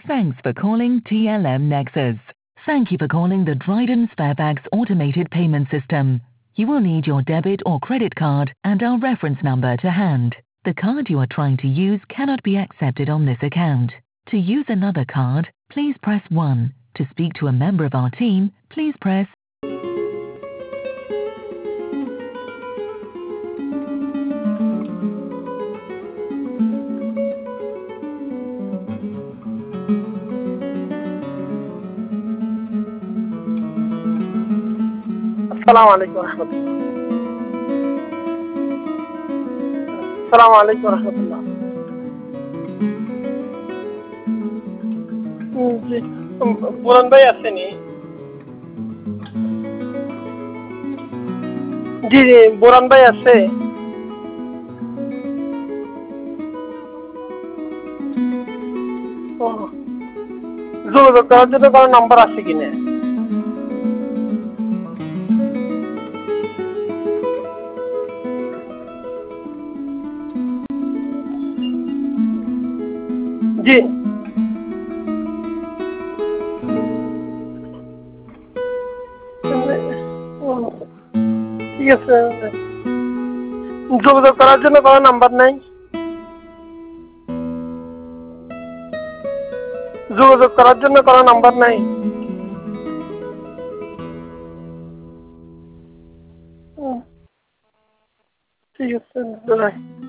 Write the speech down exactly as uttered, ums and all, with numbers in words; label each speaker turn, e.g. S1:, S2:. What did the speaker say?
S1: Thanks for calling T L M Nexus. Thank you for calling the Dryden Sparebags automated payment system. You will need your debit or credit card and our reference number to hand. The card you are trying to use cannot be accepted on this account. To use another card, please press one. To speak to a member of our team, please press
S2: Assalamu alaikum warahmatullah. Assalamu alaikum warahmatullah. জি বুরান ভাই আসেনি? জি জি বুরান ভাই আছে? ও যোগাযোগ করার জন্য কোনো number আছে কিনা? জি ঠিক আছে, যোগাযোগ করার জন্য কোনো নাম্বার নাই? যোগাযোগ করার জন্য কোনো নাম্বার নাই? ঠিক আছে।